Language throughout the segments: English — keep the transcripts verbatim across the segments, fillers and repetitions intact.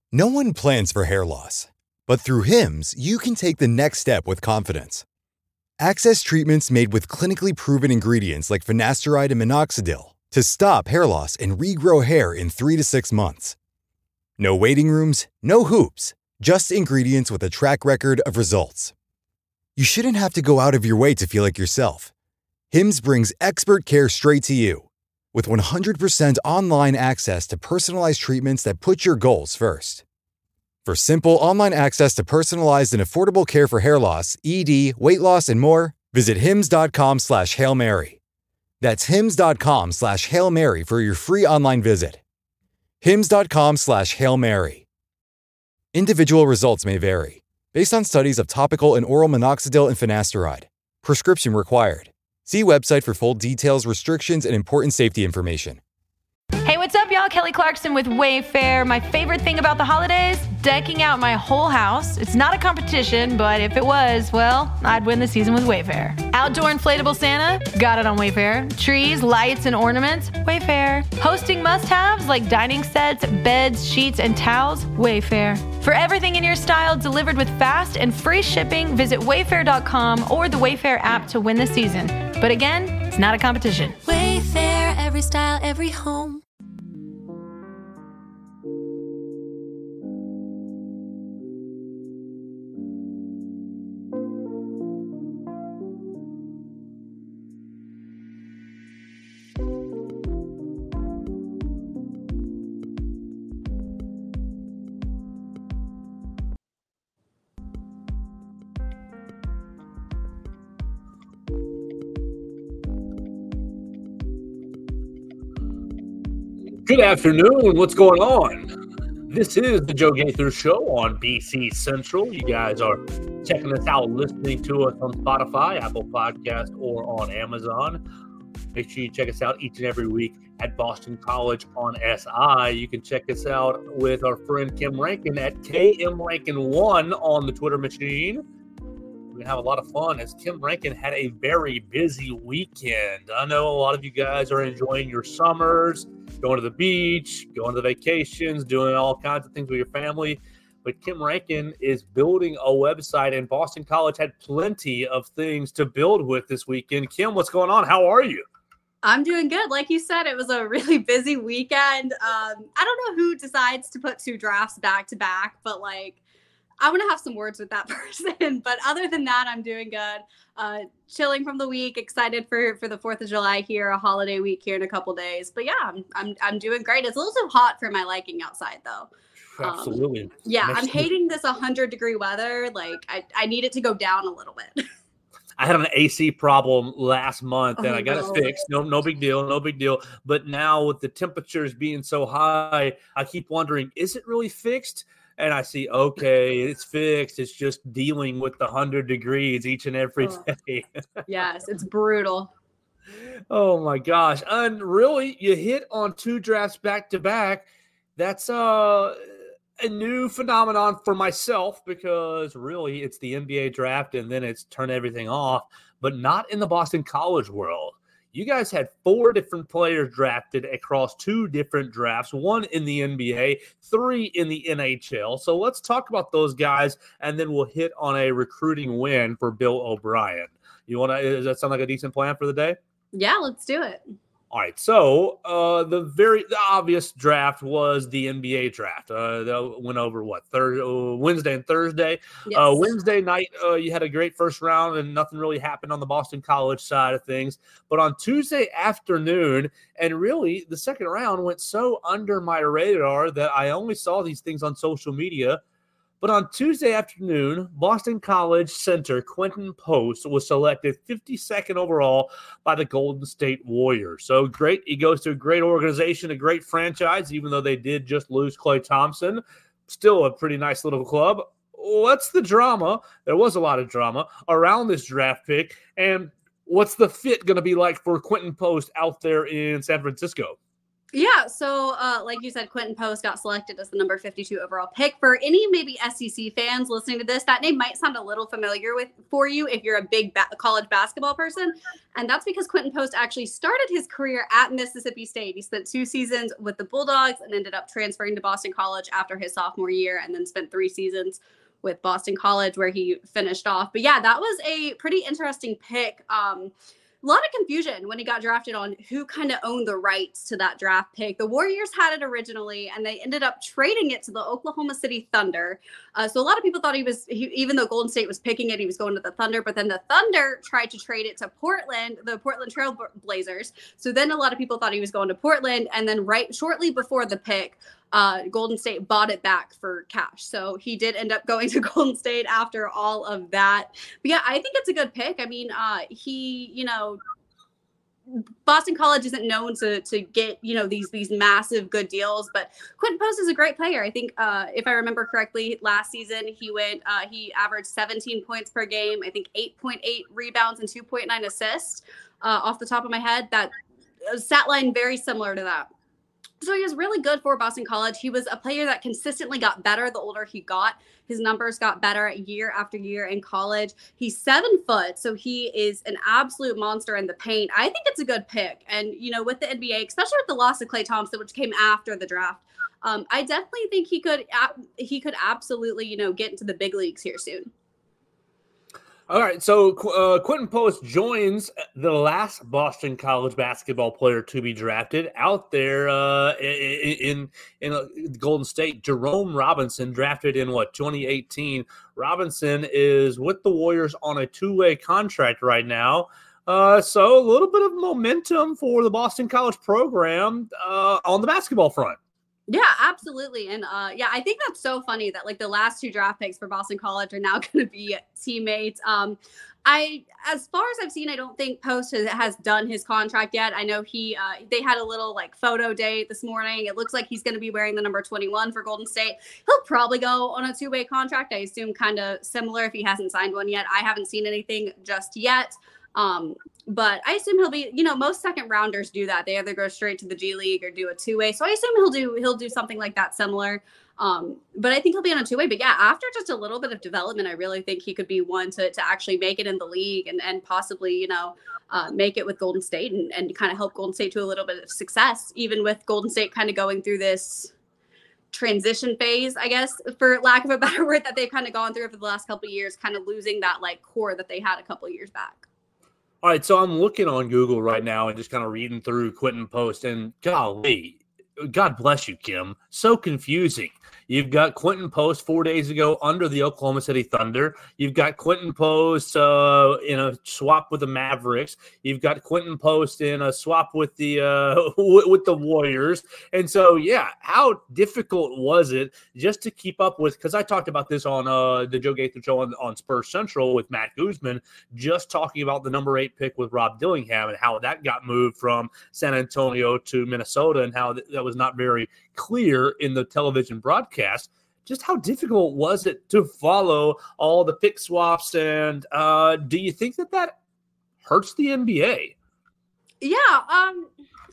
No one plans for hair loss, but through Hims, you can take the next step with confidence. Access treatments made with clinically proven ingredients like finasteride and minoxidil to stop hair loss and regrow hair in three to six months. No waiting rooms, no hoops, just ingredients with a track record of results. You shouldn't have to go out of your way to feel like yourself. Hims brings expert care straight to you. With one hundred percent online access to personalized treatments that put your goals first. For simple online access to personalized and affordable care for hair loss, E D, weight loss, and more, visit hims.com slash Hail Mary. That's hims.com slash Hail Mary for your free online visit. hims.com slash Hail Mary. Individual results may vary, based on studies of topical and oral minoxidil and finasteride. Prescription required. See website for full details, restrictions, and important safety information. Hey, what's up, y'all? Kelly Clarkson with Wayfair. My favorite thing about the holidays? Decking out my whole house. It's not a competition, but if it was, well, I'd win the season with Wayfair. Outdoor inflatable Santa? Got it on Wayfair. Trees, lights, and ornaments? Wayfair. Hosting must-haves like dining sets, beds, sheets, and towels? Wayfair. For everything in your style delivered with fast and free shipping, visit wayfair dot com or the Wayfair app to win the season. But again, it's not a competition. Wayfair, every style, every home. Good afternoon. What's going on? This is the Joe Gaither Show on B C Central. You guys are checking us out, listening to us on Spotify, Apple Podcast, or on Amazon. Make sure you check us out each and every week at Boston College on S I. You can check us out with our friend Kim Rankin at K M Rankin one on the Twitter machine. We're going to have a lot of fun as Kim Rankin had a very busy weekend. I know a lot of you guys are enjoying your summers, going to the beach, going to the vacations, doing all kinds of things with your family. But Kim Rankin is building a website, and Boston College had plenty of things to build with this weekend. Kim, what's going on? How are you? I'm doing good. Like you said, it was a really busy weekend. Um, I don't know who decides to put two drafts back to back, but like, I want to have some words with that person. But other than that, I'm doing good. Uh, chilling from the week, excited for, for the fourth of July here, a holiday week here in a couple days. But yeah, I'm, I'm, I'm doing great. It's a little too hot for my liking outside though. Absolutely. Um, yeah, Next I'm hating this one hundred degree weather. Like I, I need it to go down a little bit. I had an A C problem last month, and Oh, I got no. it fixed. No, no big deal, no big deal. But now with the temperatures being so high, I keep wondering, is it really fixed? And I see, okay, it's fixed. It's just dealing with the one hundred degrees each and every Oh. day. Yes, it's brutal. Oh, my gosh. And really, you hit on two drafts back to back. That's uh, a new phenomenon for myself because really it's the N B A draft and then it's turn everything off, but not in the Boston College world. You guys had four different players drafted across two different drafts, one in the N B A, three in the N H L. So let's talk about those guys, and then we'll hit on a recruiting win for Bill O'Brien. You want to? Does that sound like a decent plan for the day? Yeah, let's do it. All right, so uh, the very the obvious draft was the N B A draft. Uh, that went over what Thursday, uh, Wednesday, and Thursday. Yes. Uh, Wednesday night, uh, you had a great first round, and nothing really happened on the Boston College side of things. But on Tuesday afternoon, and really the second round went so under my radar that I only saw these things on social media. But on Tuesday afternoon, Boston College center Quentin Post was selected fifty-second overall by the Golden State Warriors. So great. He goes to a great organization, a great franchise, even though they did just lose Klay Thompson. Still a pretty nice little club. What's the drama? There was a lot of drama around this draft pick. And what's the fit going to be like for Quentin Post out there in San Francisco? Yeah, so uh, like you said, Quentin Post got selected as the number fifty-two overall pick. For any maybe S E C fans listening to this, that name might sound a little familiar with for you if you're a big ba- college basketball person, and that's because Quentin Post actually started his career at Mississippi State. He spent two seasons with the Bulldogs and ended up transferring to Boston College after his sophomore year, and then spent three seasons with Boston College where he finished off. But yeah, that was a pretty interesting pick. Um, A lot of confusion when he got drafted on who kind of owned the rights to that draft pick. The Warriors had it originally, and they ended up trading it to the Oklahoma City Thunder. Uh, so a lot of people thought he was, he, even though Golden State was picking it, he was going to the Thunder. But then the Thunder tried to trade it to Portland, the Portland Trail Blazers. So then a lot of people thought he was going to Portland. And then right shortly before the pick, uh, Golden State bought it back for cash. So he did end up going to Golden State after all of that. But yeah, I think it's a good pick. I mean, uh, he, you know, Boston College isn't known to to get, you know, these these massive good deals, but Quentin Post is a great player. I think uh, if I remember correctly, last season he went uh, he averaged seventeen points per game. I think eight point eight rebounds and two point nine assists uh, off the top of my head. That uh, stat line very similar to that. So he was really good for Boston College. He was a player that consistently got better the older he got. His numbers got better year after year in college. He's seven foot, so he is an absolute monster in the paint. I think it's a good pick. And, you know, with the N B A, especially with the loss of Klay Thompson, which came after the draft, um, I definitely think he could he could absolutely, you know, get into the big leagues here soon. All right, so uh, Quentin Post joins the last Boston College basketball player to be drafted out there uh, in in, in Golden State. Jerome Robinson, drafted in what twenty eighteen. Robinson is with the Warriors on a two-way contract right now. Uh, so a little bit of momentum for the Boston College program uh, on the basketball front. Yeah, absolutely. And uh, yeah, I think that's so funny that like the last two draft picks for Boston College are now going to be teammates. Um, I, as far as I've seen, I don't think Post has, has done his contract yet. I know he, uh, they had a little like photo day this morning. It looks like he's going to be wearing the number twenty-one for Golden State. He'll probably go on a two-way contract. I assume kind of similar if he hasn't signed one yet. I haven't seen anything just yet. Um, but I assume he'll be, you know, most second rounders do that. They either go straight to the G League or do a two way. So I assume he'll do, he'll do something like that similar. Um, but I think he'll be on a two way, but yeah, after just a little bit of development, I really think he could be one to, to actually make it in the league and, and possibly, you know, uh, make it with Golden State and, and kind of help Golden State to a little bit of success, even with Golden State kind of going through this transition phase, I guess, for lack of a better word, that they've kind of gone through for the last couple of years, kind of losing that like core that they had a couple of years back. All right, so I'm looking on Google right now and just kind of reading through Quentin Post, and golly, God bless you, Kim. So confusing. You've got Quentin Post four days ago under the Oklahoma City Thunder. You've got Quentin Post uh, in a swap with the Mavericks. You've got Quentin Post in a swap with the uh, with the Warriors. And so, yeah, how difficult was it just to keep up with? Because I talked about this on uh, the Joe Gaither show on, on Spurs Central with Matt Guzman, just talking about the number eight pick with Rob Dillingham and how that got moved from San Antonio to Minnesota and how th- that was not very clear in the television broadcast. Just how difficult was it to follow all the pick swaps? And uh, do you think that that hurts the N B A? Yeah, um,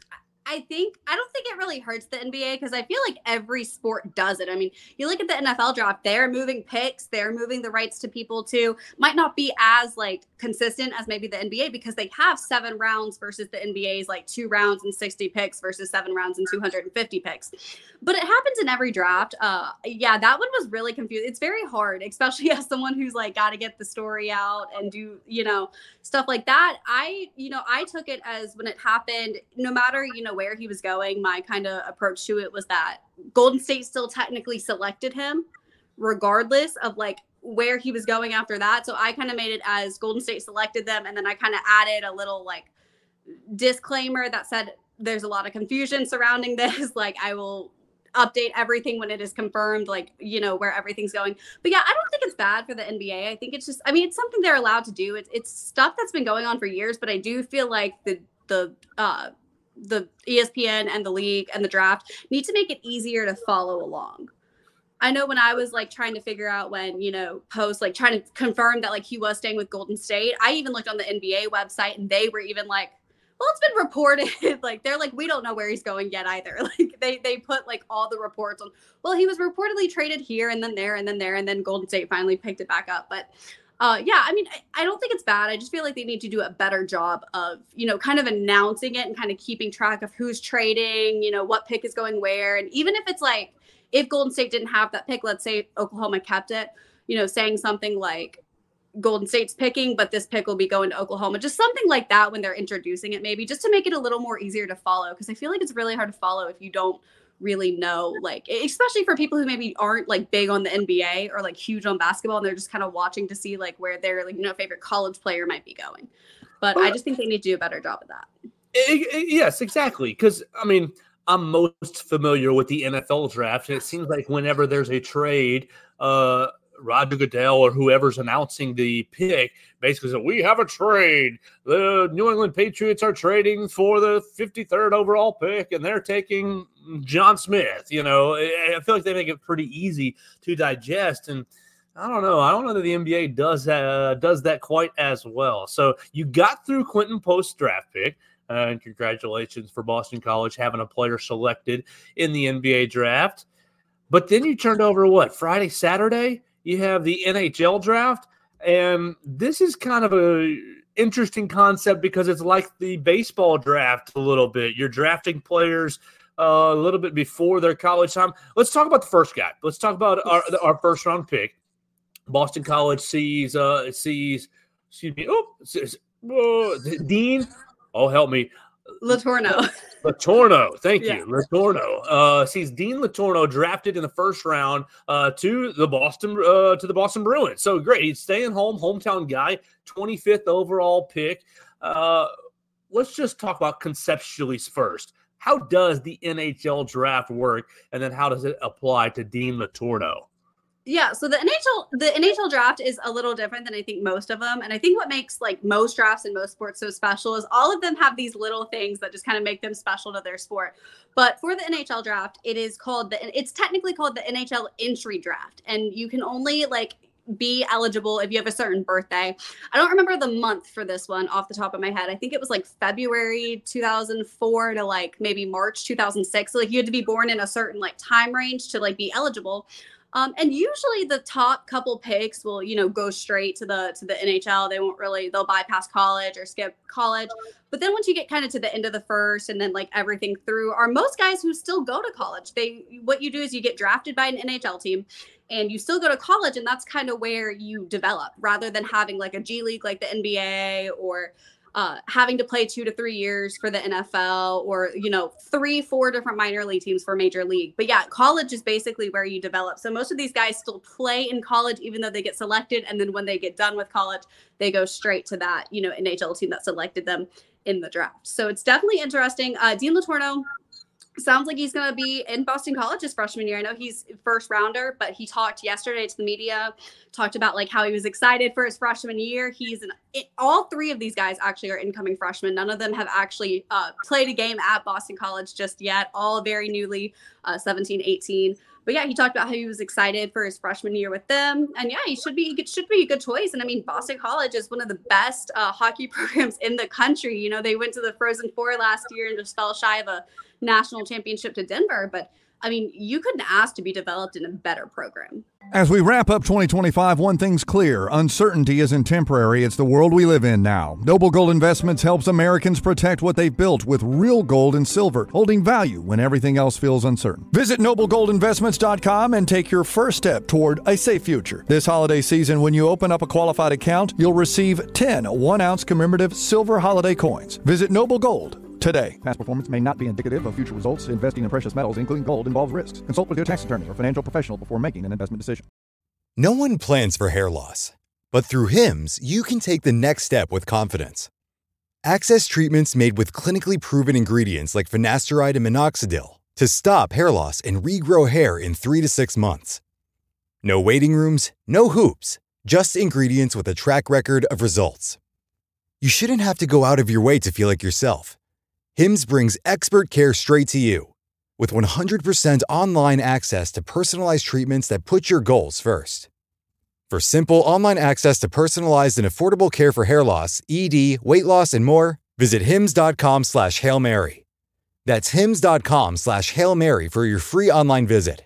I think I don't think it really hurts the N B A because I feel like every sport does it. I mean, you look at the N F L draft; they're moving picks, they're moving the rights to people too. Might not be as like consistent as maybe the N B A because they have seven rounds versus the N B A's like two rounds and sixty picks versus seven rounds and two hundred fifty picks. But it happens in every draft. Uh, yeah, that one was really confusing. It's very hard, especially as someone who's like got to get the story out and do, you know, stuff like that. I, you know, I took it as when it happened, no matter, you know, where he was going, my kind of approach to it was that Golden State still technically selected him regardless of like where he was going after that. So I kind of made it as Golden State selected them. And then I kind of added a little like disclaimer that said, there's a lot of confusion surrounding this. Like I will update everything when it is confirmed, like, you know, where everything's going. But yeah, I don't think it's bad for the N B A. I think it's just, I mean, it's something they're allowed to do. It's, it's stuff that's been going on for years, but I do feel like the, the, uh, the E S P N and the league and the draft need to make it easier to follow along. I know when I was like trying to figure out when, you know, Post, like trying to confirm that like he was staying with Golden State, I even looked on the N B A website and they were even like, Well, it's been reported, like, they're like, we don't know where he's going yet either. Like, they they put, like, all the reports on, well, he was reportedly traded here and then there and then there, and then Golden State finally picked it back up. But, uh, yeah, I mean, I, I don't think it's bad. I just feel like they need to do a better job of, you know, kind of announcing it and kind of keeping track of who's trading, you know, what pick is going where. And even if it's like, if Golden State didn't have that pick, let's say Oklahoma kept it, you know, saying something like, Golden State's picking, but this pick will be going to Oklahoma. Just something like that when they're introducing it, maybe just to make it a little more easier to follow. Because I feel like it's really hard to follow if you don't really know, like, especially for people who maybe aren't like big on the N B A or like huge on basketball, and they're just kind of watching to see like where their, like, you know, favorite college player might be going. But well, I just think they need to do a better job of that. It, it, yes, exactly. Because I mean, I'm most familiar with the N F L draft, and it seems like whenever there's a trade, uh, Roger Goodell or whoever's announcing the pick basically said, we have a trade. The New England Patriots are trading for the fifty-third overall pick, and they're taking John Smith. You know, I feel like they make it pretty easy to digest. And I don't know. I don't know that the N B A does uh, does that quite as well. So you got through Quentin Post's draft pick. Uh, and congratulations for Boston College having a player selected in the N B A draft. But then you turned over what, Friday, Saturday? You have the N H L draft, and this is kind of a interesting concept because it's like the baseball draft a little bit. You're drafting players uh, a little bit before their college time. Let's talk about the first guy. Let's talk about our, our first round pick. Boston College sees uh, sees excuse me. Oh, sees, oh Dean. Oh, help me. LeTourneau. LeTourneau, thank yeah. you. LeTourneau uh, sees Dean LeTourneau drafted in the first round uh, to the Boston uh, to the Boston Bruins. So great, he's staying home, hometown guy, twenty-fifth overall pick. Uh, let's just talk about conceptually first. How does the N H L draft work, and then how does it apply to Dean LeTourneau? Yeah, so the N H L the N H L draft is a little different than I think most of them. And I think what makes like most drafts in most sports so special is all of them have these little things that just kind of make them special to their sport. But for the N H L draft, it is called the it's technically called the N H L entry draft. And you can only like be eligible if you have a certain birthday. I don't remember the month for this one off the top of my head. I think it was like February two thousand four to like maybe March two thousand six. So like you had to be born in a certain like time range to like be eligible. Um, and usually the top couple picks will, you know, go straight to the to the N H L. They won't really, they'll bypass college or skip college. But then once you get kind of to the end of the first and then like everything through are most guys who still go to college. They, what you do is you get drafted by an N H L team and you still go to college, and that's kind of where you develop rather than having like a G League like the N B A or Uh, having to play two to three years for the N F L or, you know, three, four different minor league teams for major league. But yeah, college is basically where you develop. So most of these guys still play in college, even though they get selected. And then when they get done with college, they go straight to that, you know, N H L team that selected them in the draft. So it's definitely interesting. Uh, Dean LeTourneau sounds like he's going to be in Boston College his freshman year. I know he's first rounder, but he talked yesterday to the media, talked about like how he was excited for his freshman year. He's an, it, all three of these guys actually are incoming freshmen. None of them have actually uh, played a game at Boston College just yet. All very newly, uh, seventeen, eighteen. But yeah, he talked about how he was excited for his freshman year with them. And yeah, he should be, he should be a good choice. And I mean, Boston College is one of the best uh, hockey programs in the country. You know, they went to the Frozen Four last year and just fell shy of a national championship to Denver. But I mean, you couldn't ask to be developed in a better program. As we wrap up twenty twenty-five, one thing's clear. Uncertainty isn't temporary. It's the world we live in now. Noble Gold Investments helps Americans protect what they've built with real gold and silver, holding value when everything else feels uncertain. Visit noble gold investments dot com and take your first step toward a safe future. This holiday season, when you open up a qualified account, you'll receive ten one-ounce commemorative silver holiday coins. Visit Noble Gold today. Past performance may not be indicative of future results. Investing in precious metals, including gold, involves risks. Consult with your tax attorney or financial professional before making an investment decision. No one plans for hair loss, but through Hims, you can take the next step with confidence. Access treatments made with clinically proven ingredients like finasteride and minoxidil to stop hair loss and regrow hair in three to six months. No waiting rooms, no hoops, just ingredients with a track record of results. You shouldn't have to go out of your way to feel like yourself. Hims brings expert care straight to you. With one hundred percent online access to personalized treatments that put your goals first. For simple online access to personalized and affordable care for hair loss, E D, weight loss, and more, Visit hims.com slash Hail Mary. That's hims.com slash Hail Mary for your free online visit.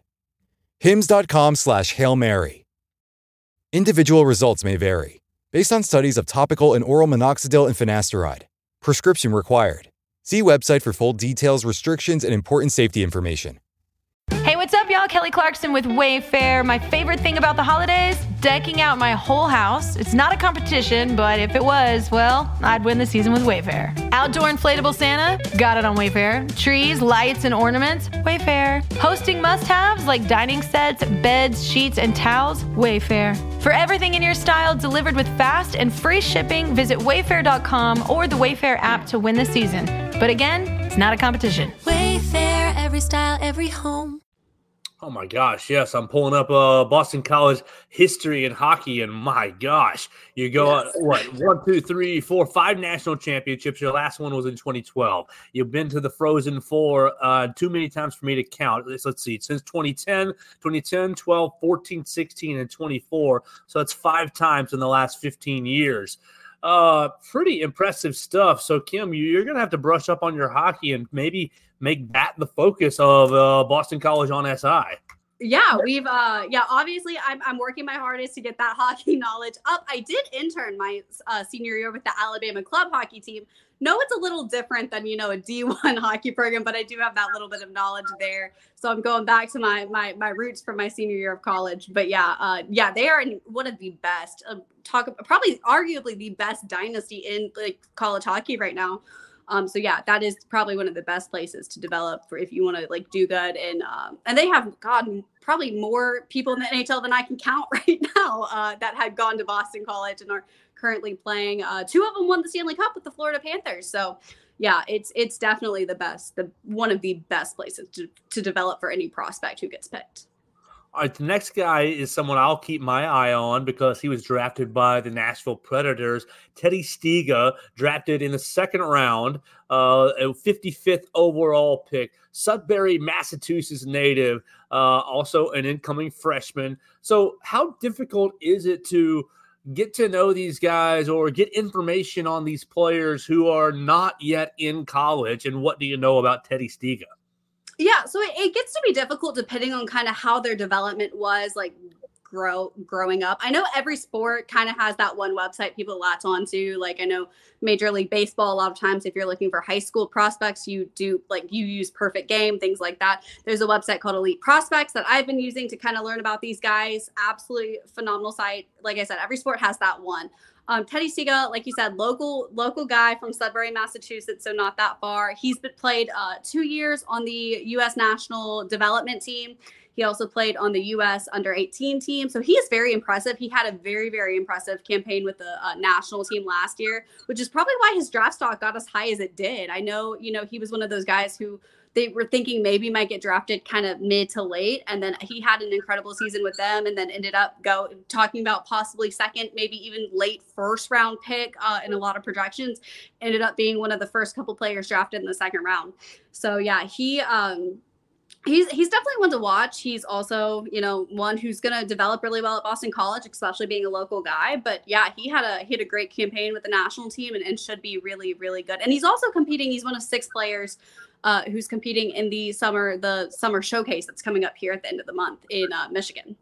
hims.com slash Hail Mary. Individual results may vary, based on studies of topical and oral minoxidil and finasteride. Prescription required. See website for full details, restrictions, and important safety information. Hey, what's up, y'all? Kelly Clarkson with Wayfair. My favorite thing about the holidays? Decking out my whole house. It's not a competition, but if it was, well, I'd win the season with Wayfair. Outdoor inflatable Santa? Got it on Wayfair. Trees, lights, and ornaments? Wayfair. Hosting must-haves like dining sets, beds, sheets, and towels? Wayfair. For everything in your style delivered with fast and free shipping, visit wayfair dot com or the Wayfair app to win the season. But again, it's not a competition. Wayfair, every style, every home. Oh my gosh, yes, I'm pulling up uh, Boston College history in hockey, and my gosh, you go, yes. uh, what, one, two, three, four, five national championships. Your last one was in twenty twelve. You've been to the Frozen Four uh, too many times for me to count. Let's, let's see, since twenty ten, twenty ten, twelve, fourteen, sixteen, and twenty-four. So that's five times in the last fifteen years. Uh, pretty impressive stuff. So, Kim, you're going to have to brush up on your hockey and maybe make that the focus of uh, Boston College on S I. Yeah, we've, uh, yeah, obviously I'm, I'm working my hardest to get that hockey knowledge up. I did intern my uh, senior year with the Alabama club hockey team. No, it's a little different than, you know, a D one hockey program, but I do have that little bit of knowledge there. So I'm going back to my my my roots from my senior year of college. But yeah, uh, yeah, they are in one of the best, uh, talk probably arguably the best dynasty in like college hockey right now. Um, so yeah, that is probably one of the best places to develop for if you want to like do good. And um, and they have God probably more people in the N H L than I can count right now uh, that had gone to Boston College and are currently playing. Uh, two of them won the Stanley Cup with the Florida Panthers. So yeah, it's it's definitely the best, the one of the best places to to develop for any prospect who gets picked. All right, the next guy is someone I'll keep my eye on because he was drafted by the Nashville Predators. Teddy Stiga, drafted in the second round, uh, a fifty-fifth overall pick. Sudbury, Massachusetts native, uh, also an incoming freshman. So how difficult is it to get to know these guys or get information on these players who are not yet in college? And what do you know about Teddy Stiga? Yeah, so it, it gets to be difficult depending on kind of how their development was like grow growing up. I know every sport kind of has that one website people latch onto. Like I know Major League Baseball, a lot of times if you're looking for high school prospects, you do like you use Perfect Game, things like that. There's a website called Elite Prospects that I've been using to kind of learn about these guys. Absolutely phenomenal site. Like I said, every sport has that one. Um, Teddy Stiga, like you said, local local guy from Sudbury, Massachusetts, so not that far. He's been played uh, two years on the U S national development team. He also played on the U S under eighteen team. So he is very impressive. He had a very, very impressive campaign with the uh, national team last year, which is probably why his draft stock got as high as it did. I know, you know, he was one of those guys who they were thinking maybe might get drafted kind of mid to late. And then he had an incredible season with them and then ended up go talking about possibly second, maybe even late first round pick uh, in a lot of projections, ended up being one of the first couple players drafted in the second round. So yeah, he, um, He's he's definitely one to watch. He's also, you know, one who's going to develop really well at Boston College, especially being a local guy. But yeah, he had a he had a great campaign with the national team and, and should be really, really good. And he's also competing. He's one of six players uh, who's competing in the summer the summer showcase that's coming up here at the end of the month in uh, Michigan.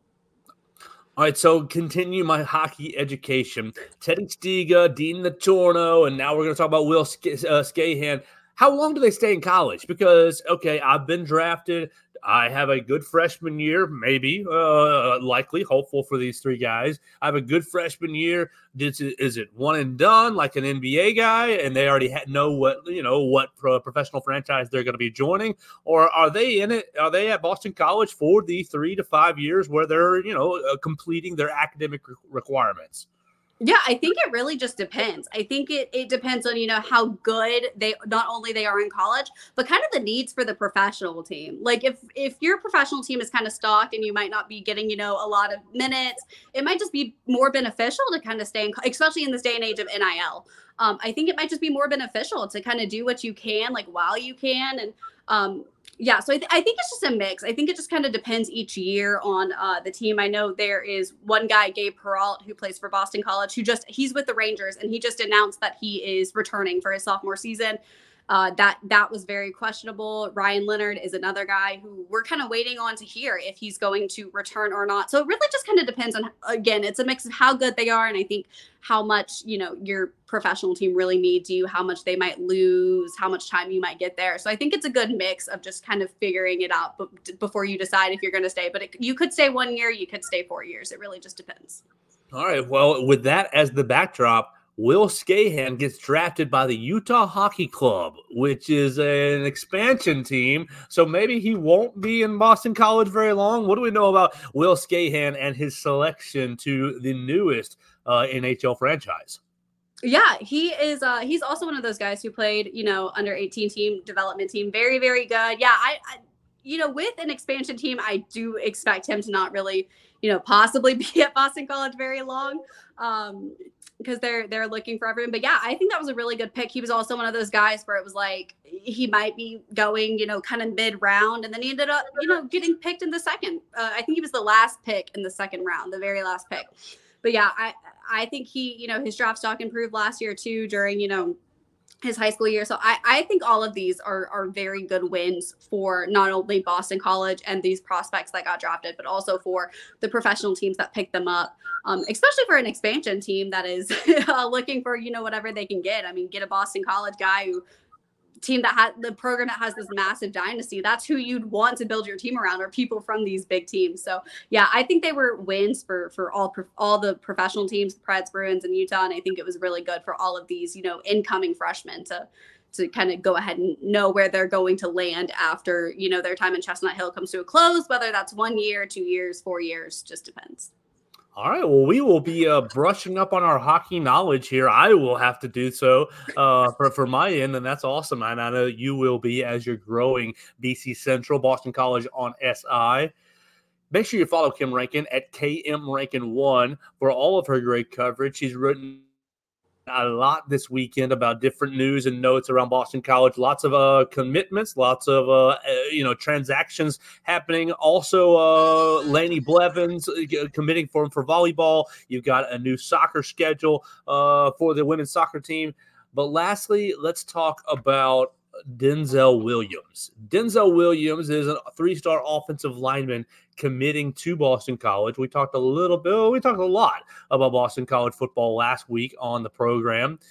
All right, so continue my hockey education. Teddy Stiga, Dean Natorno, and now we're going to talk about Will Sk- uh, Skahan. How long do they stay in college? Because, okay, I've been drafted. I have a good freshman year, maybe, uh, likely, hopeful for these three guys. I have a good freshman year. Is it, is it one and done like an N B A guy and they already ha- know what, you know, what pro- professional franchise they're going to be joining? Or are they in it? Are they at Boston College for the three to five years where they're, you know, uh, completing their academic re- requirements? Yeah, I think it really just depends. I think it, it depends on, you know, how good they not only they are in college, but kind of the needs for the professional team. Like if if your professional team is kind of stocked and you might not be getting, you know, a lot of minutes, it might just be more beneficial to kind of stay in, especially in this day and age of N I L. Um, I think it might just be more beneficial to kind of do what you can, like while you can. And um, Yeah, so I, th- I think it's just a mix. I think it just kind of depends each year on uh, the team. I know there is one guy, Gabe Peralt, who plays for Boston College, who just he's with the Rangers, and he just announced that he is returning for his sophomore season. Uh, that that was very questionable. Ryan Leonard is another guy who we're kind of waiting on to hear if he's going to return or not. So it really just kind of depends on, again, it's a mix of how good they are, and I think how much, you know, your professional team really needs you, how much they might lose, how much time you might get there. So I think it's a good mix of just kind of figuring it out b- before you decide if you're going to stay. But it, you could stay one year, you could stay four years. It really just depends. All right. Well, with that as the backdrop, Will Scahan gets drafted by the Utah Hockey Club, which is an expansion team. So maybe he won't be in Boston College very long. What do we know about Will Scahan and his selection to the newest uh, N H L franchise? Yeah, he is. Uh, he's also one of those guys who played, you know, under eighteen team development team. Very, very good. Yeah, I, I you know, with an expansion team, I do expect him to not really, you know, possibly be at Boston College very long. Um, because they're they're looking for everyone. But yeah, I think that was a really good pick. He was also one of those guys where it was like he might be going, you know, kind of mid round, and then he ended up, you know, getting picked in the second. Uh, I think he was the last pick in the second round, the very last pick. But yeah, I I think he, you know, his draft stock improved last year too during, you know, his high school year. So I, I think all of these are are very good wins for not only Boston College and these prospects that got drafted, but also for the professional teams that picked them up, um, especially for an expansion team that is uh, looking for, you know, whatever they can get. I mean, get a Boston College guy who team that has the program that has this massive dynasty. That's who you'd want to build your team around, or people from these big teams. So yeah, I think they were wins for for all all the professional teams, Preds, Bruins, and Utah, and I think it was really good for all of these, you know, incoming freshmen to to kind of go ahead and know where they're going to land after, you know, their time in Chestnut Hill comes to a close, whether that's one year, two years, four years, just depends. All right, well, we will be uh, brushing up on our hockey knowledge here. I will have to do so uh, for, for my end, and that's awesome. And I know you will be as you're growing B C Central, Boston College on S I. Make sure you follow Kim Rankin at K M Rankin one for all of her great coverage. She's written a lot this weekend about different news and notes around Boston College. Lots of uh, commitments, lots of uh, uh, you know transactions happening. Also, uh, Laney Blevins uh, committing for for volleyball. You've got a new soccer schedule uh, for the women's soccer team. But lastly, let's talk about Denzel Williams. Denzel Williams is a three-star offensive lineman committing to Boston College. We talked a little bit, oh, we talked a lot about Boston College football last week on the program.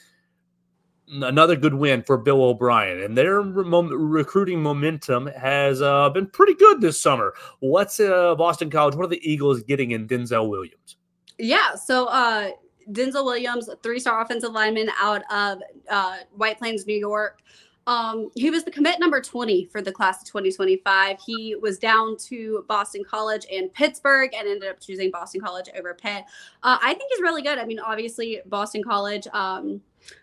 Another good win for Bill O'Brien, and their re- recruiting momentum has uh, been pretty good this summer. What's uh, Boston College? What are the Eagles getting in Denzel Williams? Yeah, so uh, Denzel Williams, three-star offensive lineman out of uh, White Plains, New York. Um, he was the commit number twenty for the class of twenty twenty-five. He was down to Boston College and Pittsburgh and ended up choosing Boston College over Pitt. Uh, I think he's really good. I mean, obviously, Boston College, um,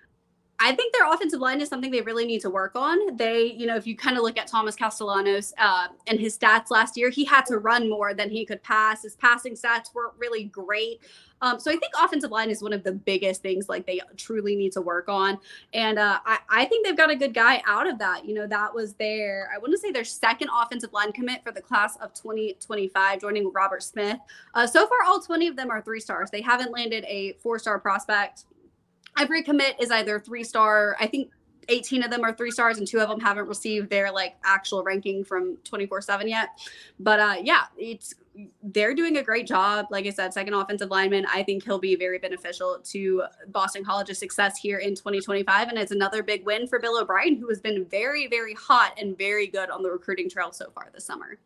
I think their offensive line is something they really need to work on. They, you know, if you kind of look at Thomas Castellanos uh, and his stats last year, he had to run more than he could pass. His passing stats weren't really great. Um, so I think offensive line is one of the biggest things like they truly need to work on. And uh, I, I think they've got a good guy out of that. You know, that was their, I want to say their second offensive line commit for the class of twenty twenty-five, joining Robert Smith. Uh, so far, all twenty of them are three stars. They haven't landed a four-star prospect. Every commit is either three-star. I think eighteen of them are three stars and two of them haven't received their like actual ranking from twenty-four seven yet. But uh, yeah, it's, they're doing a great job. Like I said, second offensive lineman. I think he'll be very beneficial to Boston College's success here in twenty twenty-five. And it's another big win for Bill O'Brien, who has been very, very hot and very good on the recruiting trail so far this summer.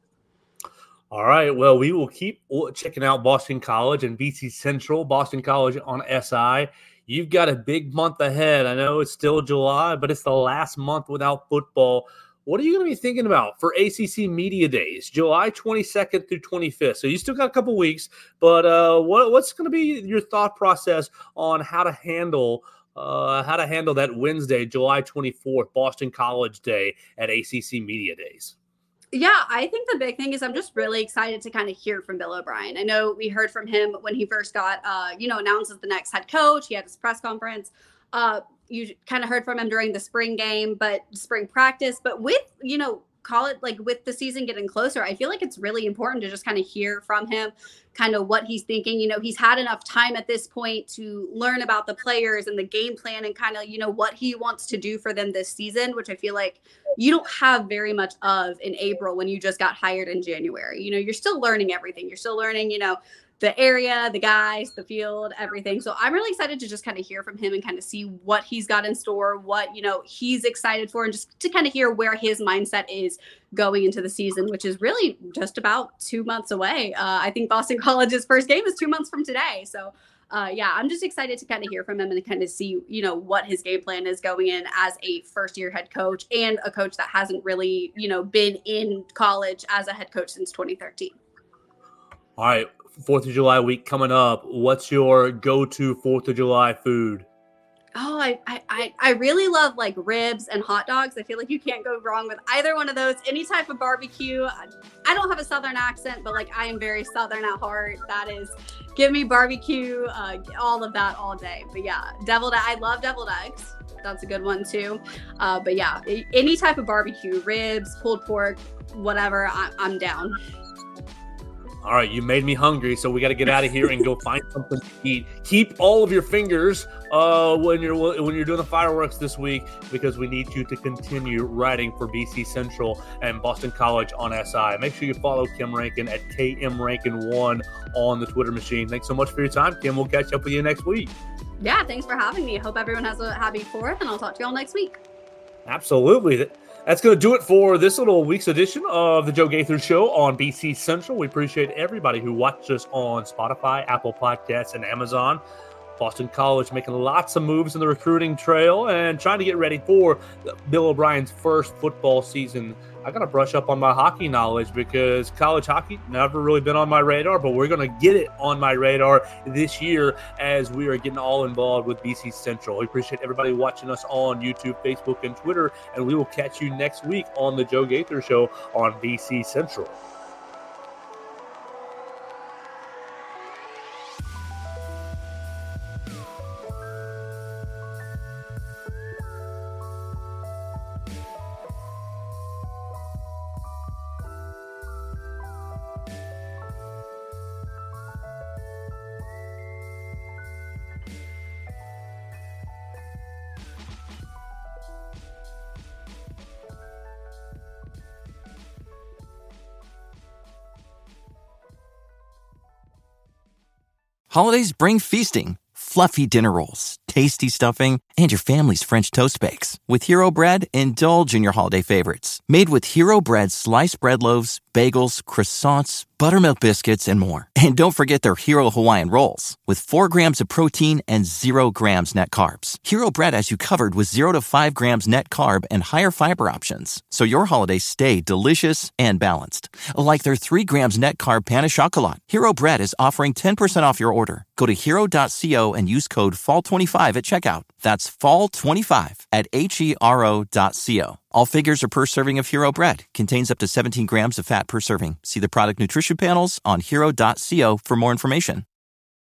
All right. Well, we will keep checking out Boston College and B C Central, Boston College on S I. You've got a big month ahead. I know it's still July, but it's the last month without football. What are you going to be thinking about for A C C Media Days, July twenty-second through twenty-fifth? So you still got a couple weeks, but uh, what, what's going to be your thought process on how to handle uh, how to handle that Wednesday, July twenty-fourth, Boston College Day at A C C Media Days? Yeah, I think the big thing is I'm just really excited to kind of hear from Bill O'Brien. I know we heard from him when he first got, uh, you know, announced as the next head coach. He had his press conference. Uh, you kind of heard from him during the spring game, but spring practice. But with, you know, call it like with the season getting closer, I feel like it's really important to just kind of hear from him, kind of what he's thinking. You know, he's had enough time at this point to learn about the players and the game plan and kind of, you know, what he wants to do for them this season, which I feel like you don't have very much of in April when you just got hired in January. You know, you're still learning everything. You're still learning, you know, the area, the guys, the field, everything. So I'm really excited to just kind of hear from him and kind of see what he's got in store, what, you know, he's excited for, and just to kind of hear where his mindset is going into the season, which is really just about two months away. Uh, I think Boston College's first game is two months from today. So uh, yeah, I'm just excited to kind of hear from him and kind of see, you know, what his game plan is going in as a first year head coach and a coach that hasn't really, you know, been in college as a head coach since twenty thirteen. All right. Fourth of July week coming up. What's your go-to Fourth of July food? Oh, I, I I really love like ribs and hot dogs. I feel like you can't go wrong with either one of those. Any type of barbecue. I don't have a Southern accent, but like I am very Southern at heart. That is, give me barbecue, uh, all of that all day. But yeah, deviled. I love deviled eggs. That's a good one too. Uh, but yeah, any type of barbecue, ribs, pulled pork, whatever. I, I'm down. All right, you made me hungry, so we got to get out of here and go find something to eat. Keep all of your fingers uh, when you're when you're doing the fireworks this week, because we need you to continue writing for B C Central and Boston College on S I. Make sure you follow Kim Rankin at K M Rankin one on the Twitter machine. Thanks so much for your time, Kim. We'll catch up with you next week. Yeah, thanks for having me. I hope everyone has a happy fourth, and I'll talk to you all next week. Absolutely. That's going to do it for this little week's edition of the Joe Gaither Show on B C Central. We appreciate everybody who watched us on Spotify, Apple Podcasts, and Amazon. Boston College making lots of moves in the recruiting trail and trying to get ready for Bill O'Brien's first football season. I got to brush up on my hockey knowledge because college hockey never really been on my radar, but we're going to get it on my radar this year as we are getting all involved with B C Central. We appreciate everybody watching us on YouTube, Facebook, and Twitter, and we will catch you next week on the Joe Gaither Show on B C Central. Holidays bring feasting, fluffy dinner rolls, tasty stuffing, and your family's French toast bakes. With Hero Bread, indulge in your holiday favorites. Made with Hero Bread's sliced bread loaves, bagels, croissants, buttermilk biscuits, and more. And don't forget their Hero Hawaiian Rolls, with four grams of protein and zero grams net carbs. Hero Bread has you covered with zero to five grams net carb and higher fiber options, so your holidays stay delicious and balanced. Like their three grams net carb pan of chocolate. Hero Bread is offering ten percent off your order. Go to hero dot co and use code fall twenty-five at checkout. That's fall twenty-five at H E R O dot co. All figures are per serving of Hero Bread. Contains up to seventeen grams of fat per serving. See the product nutrition panels on hero dot co for more information.